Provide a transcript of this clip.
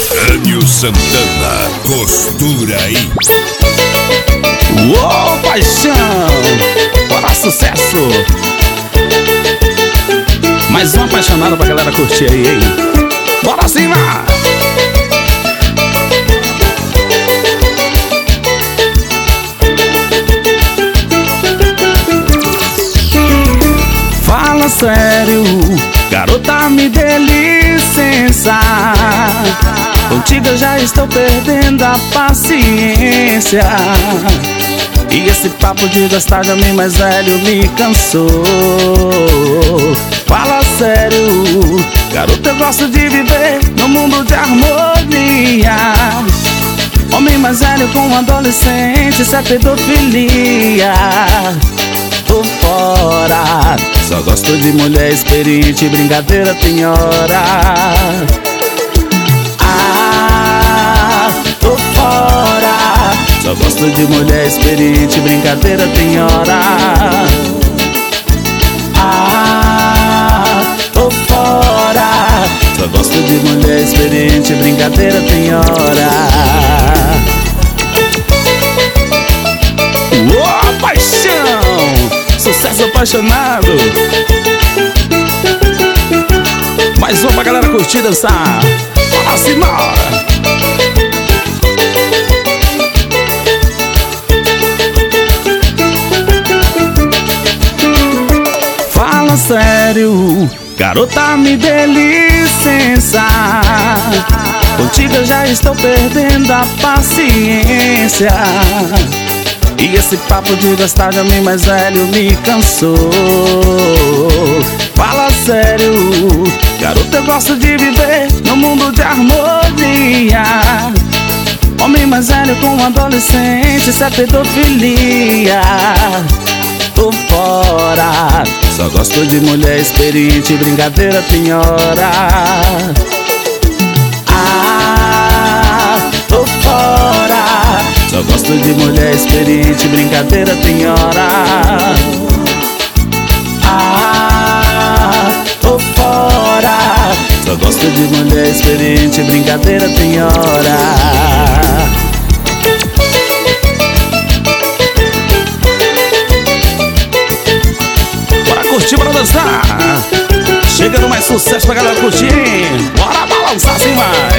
Enio Santana, costura aí. Uou, paixão! Bora, sucesso! Mais um apaixonado pra galera curtir aí, hein? Bora cima! Fala sério, garota, me dê licença. Contigo eu já estou perdendo a paciência. E esse papo de gostar de homem mais velho me cansou. Fala sério, garota, eu gosto de viver num mundo de harmonia. Homem mais velho com adolescente, isso é pedofilia. Tô fora, só gosto de mulher experiente, brincadeira tem hora. Tô fora, só gosto de mulher experiente, brincadeira tem hora. Tô fora, só gosto de mulher experiente, brincadeira tem hora. Uou, paixão! Sucesso apaixonado! Mais um pra galera curtir, dançar. Bora cima! Fala sério, garota, me dê licença. Contigo eu já estou perdendo a paciência. E esse papo de gostar de homem mais velho me cansou. Fala sério, garota, eu gosto de viver num mundo de harmonia. Homem mais velho com adolescente, isso é pedofilia. Tô fora, só gosto de mulher experiente, brincadeira tem hora. Tô fora, só gosto de mulher experiente, brincadeira tem hora. Tô fora, só gosto de mulher experiente, brincadeira tem hora. Bora curtir, bora dançar. Chegando mais sucesso pra galera curtir. Bora balançar assim mais.